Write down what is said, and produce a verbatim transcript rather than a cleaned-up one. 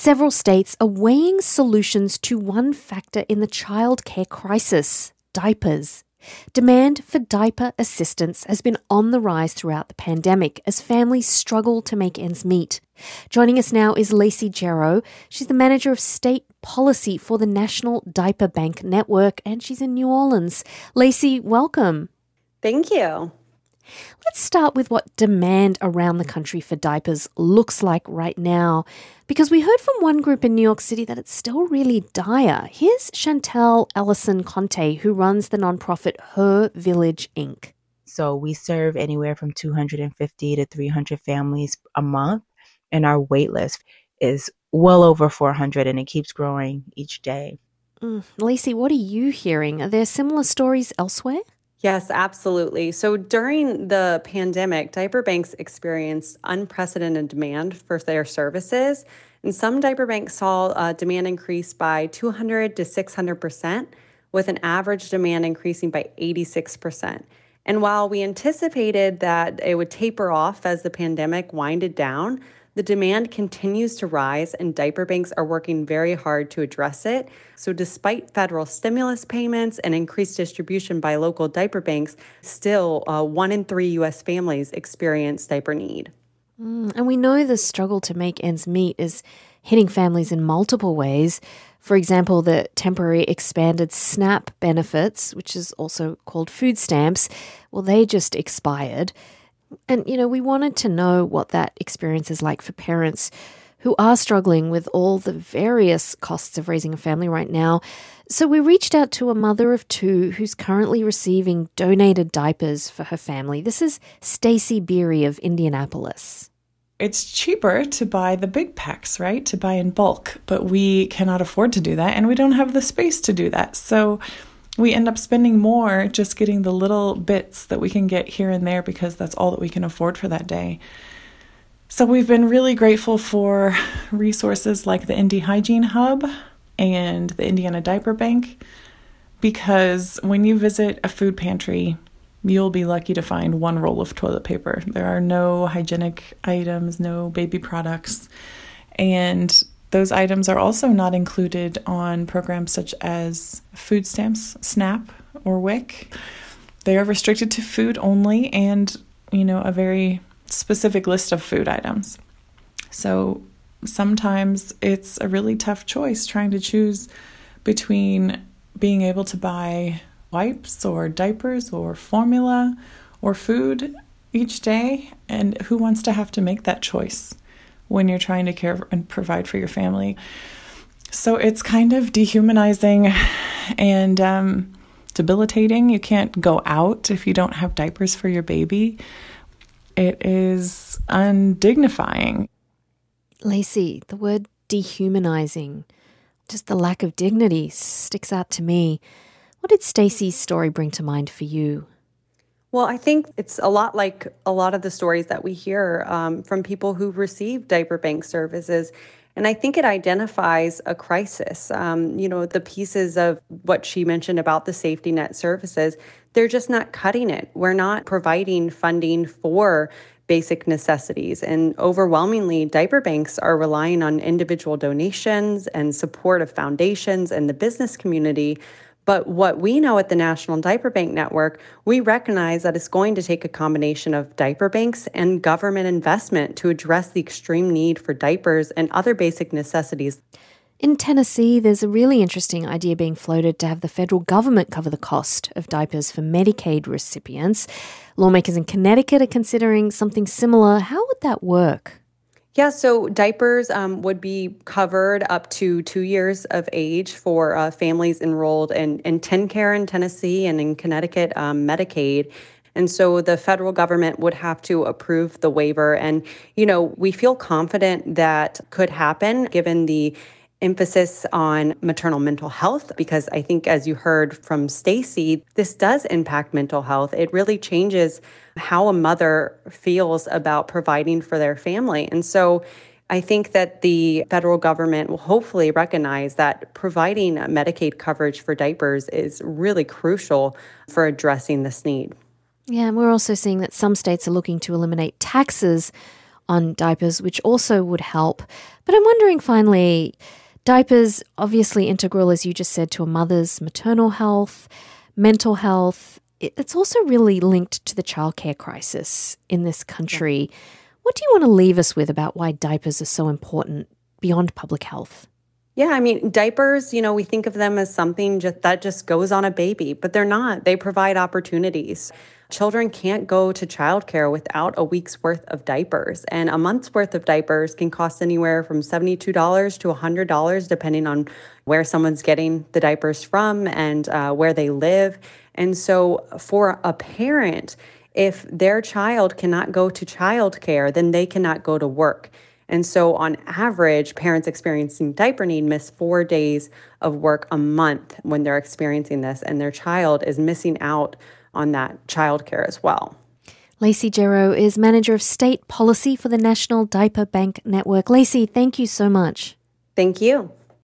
Several states are weighing solutions to one factor in the childcare crisis: diapers. Demand for diaper assistance has been on the rise throughout the pandemic as families struggle to make ends meet. Joining us now is Lacey Jarrow. She's the manager of state policy for the National Diaper Bank Network, and she's in New Orleans. Lacey, welcome. Thank you. Let's start with what demand around the country for diapers looks like right now, because we heard from one group in New York City that it's still really dire. Here's Chantel Ellison-Conte, who runs the nonprofit Her Village, Incorporated. So we serve anywhere from two hundred fifty to three hundred families a month, and our wait list is well over four hundred, and it keeps growing each day. Mm. Lacey, what are you hearing? Are there similar stories elsewhere? Yes, absolutely. So during the pandemic, diaper banks experienced unprecedented demand for their services. And some diaper banks saw uh, demand increase by two hundred to six hundred percent, with an average demand increasing by eighty-six percent. And while we anticipated that it would taper off as the pandemic winded down, the demand continues to rise, and diaper banks are working very hard to address it. So despite federal stimulus payments and increased distribution by local diaper banks, still uh, one in three U S families experience diaper need. Mm, and we know the struggle to make ends meet is hitting families in multiple ways. For example, the temporary expanded SNAP benefits, which is also called food stamps, well, they just expired. And, you know, we wanted to know what that experience is like for parents who are struggling with all the various costs of raising a family right now. So we reached out to a mother of two who's currently receiving donated diapers for her family. This is Stacey Beery of Indianapolis. It's cheaper to buy the big packs, right? To buy in bulk, but we cannot afford to do that, and we don't have the space to do that. So we end up spending more just getting the little bits that we can get here and there because that's all that we can afford for that day. So we've been really grateful for resources like the Indy Hygiene Hub and the Indiana Diaper Bank, because when you visit a food pantry, you'll be lucky to find one roll of toilet paper. There are no hygienic items, no baby products, and those items are also not included on programs such as food stamps, SNAP, or W I C. They are restricted to food only and, you know, a very specific list of food items. So sometimes it's a really tough choice trying to choose between being able to buy wipes or diapers or formula or food each day, and who wants to have to make that choice when you're trying to care and provide for your family. So it's kind of dehumanizing and um, debilitating. You can't go out if you don't have diapers for your baby. It is undignifying. Lacey, the word dehumanizing, just the lack of dignity sticks out to me. What did Stacey's story bring to mind for you? Well, I think it's a lot like a lot of the stories that we hear um, from people who receive diaper bank services. And I think it identifies a crisis. Um, you know, the pieces of what she mentioned about the safety net services, they're just not cutting it. We're not providing funding for basic necessities. And overwhelmingly, diaper banks are relying on individual donations and support of foundations and the business community. But what we know at the National Diaper Bank Network, we recognize that it's going to take a combination of diaper banks and government investment to address the extreme need for diapers and other basic necessities. In Tennessee, there's a really interesting idea being floated to have the federal government cover the cost of diapers for Medicaid recipients. Lawmakers in Connecticut are considering something similar. How would that work? Yeah, so diapers um, would be covered up to two years of age for uh, families enrolled in, in TennCare in Tennessee and in Connecticut, um, Medicaid. And so the federal government would have to approve the waiver. And, you know, we feel confident that could happen given the emphasis on maternal mental health, because I think, as you heard from Stacey, this does impact mental health. It really changes how a mother feels about providing for their family. And so I think that the federal government will hopefully recognize that providing Medicaid coverage for diapers is really crucial for addressing this need. Yeah, and we're also seeing that some states are looking to eliminate taxes on diapers, which also would help. But I'm wondering finally, diapers obviously integral, as you just said, to a mother's maternal health, mental health. It's also really linked to the childcare crisis in this country. Yeah. What do you want to leave us with about why diapers are so important beyond public health? Yeah, I mean, diapers, you know, we think of them as something just, that just goes on a baby, but they're not. They provide opportunities. Children can't go to childcare without a week's worth of diapers, and a month's worth of diapers can cost anywhere from seventy-two dollars to one hundred dollars, depending on where someone's getting the diapers from and uh, where they live. And so for a parent, if their child cannot go to childcare, then they cannot go to work. And so on average, parents experiencing diaper need miss four days of work a month when they're experiencing this, and their child is missing out on that childcare as well. Lacey Gero is Manager of State Policy for the National Diaper Bank Network. Lacey, thank you so much. Thank you.